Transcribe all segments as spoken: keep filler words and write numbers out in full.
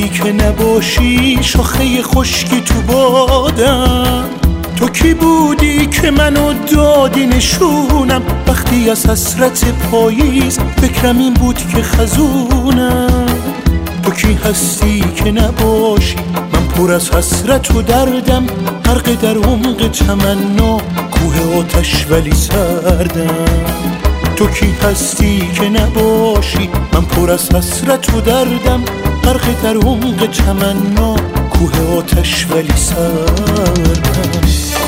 هستی که نباشی شاخه خشکی تو بادم. تو کی بودی که منو دادی نشونم وقتی از حسرت پاییز فکرم این بود که خزونم. تو کی هستی که نباشی من پر از حسرت و دردم، غرق در عمق تمنا کوه آتش ولی سردم. تو کی هستی که نباشی من پر از حسرت و دردم، غرق در عمق تمنا کوه آتش ولی سردم.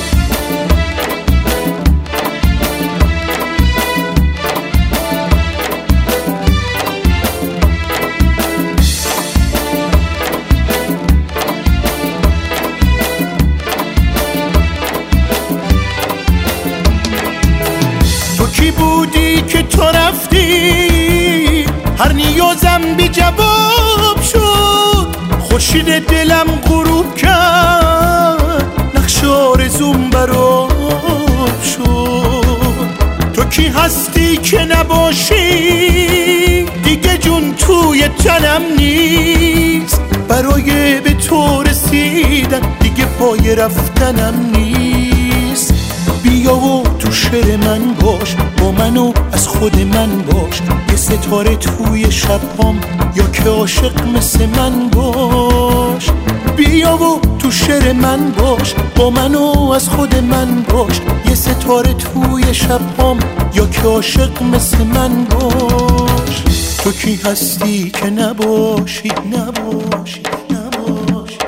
کی بودی که تو رفتی هر نیازم بی جواب شد، خورشید دلم غروب کرد نقش آرزوم براب شد. تو کی هستی که نباشی دیگه جون توی تنم نیست، برای به تو رسیدن دیگه پای رفتنم نیست. بیا و تو شعر من باش، با منو از خود من باش، یه ستاره توی شبام یا که عاشق مثل من باش. بیا و تو شعر من باش، با منو از خود من باش، یه ستاره توی شبام یا که عاشق مثل من باش. تو کی هستی که نباشی نباشی نباشی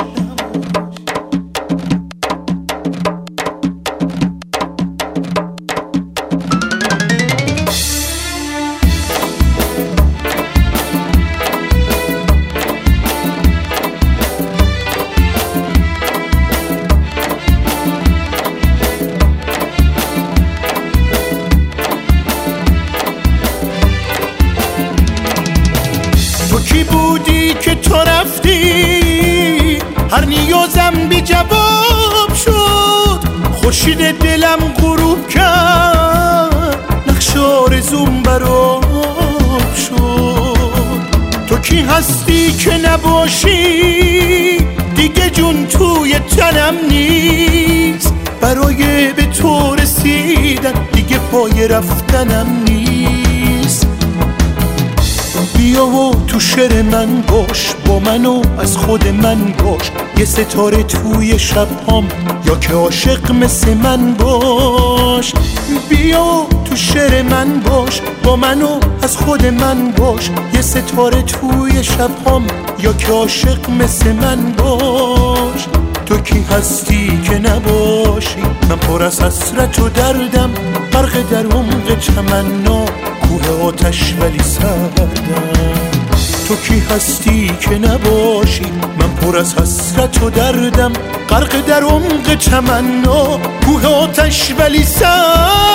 کی بودی که تو رفتی هر نیازم بی جواب شد، خورشید دلم غروب کرد نقش آرزوم براب شد. تو کی هستی که نباشی دیگه جون توی تنم نیست، برای به تو رسیدن دیگه پای رفتنم نیست. بیا و تو شعر من باش، با منو از خود من باش، یه ستاره توی شبام یا که عاشق مثل من باش. بیا و تو شعر من باش، با منو از خود من باش، یه ستاره توی شبام یا که عاشق مثل من باش. تو کی هستی که نباشی من پر از حسرت و دردم، غرق در عمق تمنا کوه آتش ولی سردم. تو کی هستی که نباشی من پر از حسرت و دردم، غرق در عمق تمنا کوه آتش ولی سردم.